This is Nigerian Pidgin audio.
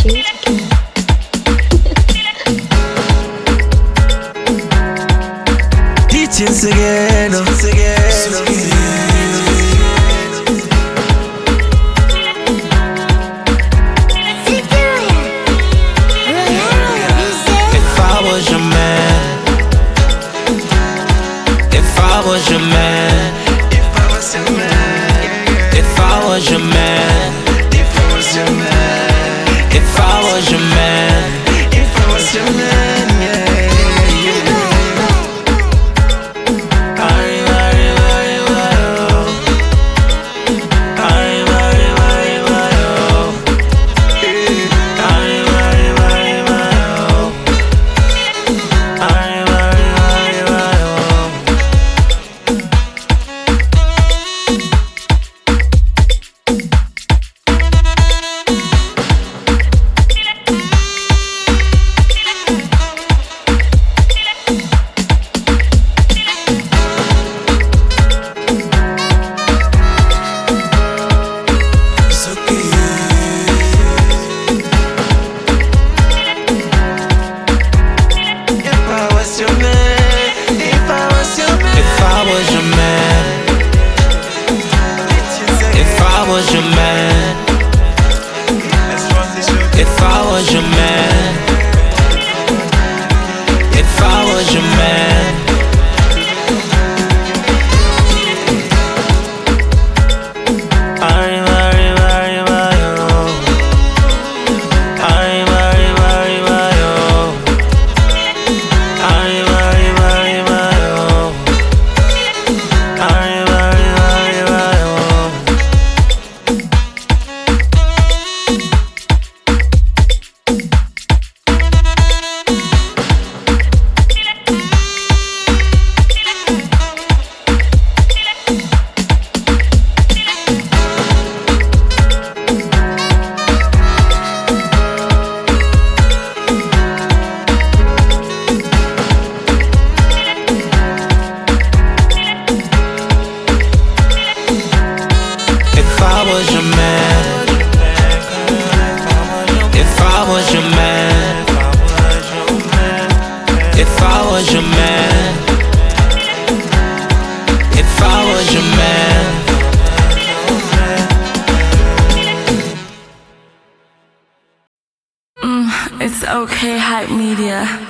Teachings again, If I was your man, if I was your man, if I was your man, if I was your man, if I was your man, if I was your man, if I was your man, yeah. It's okay, Hype Media.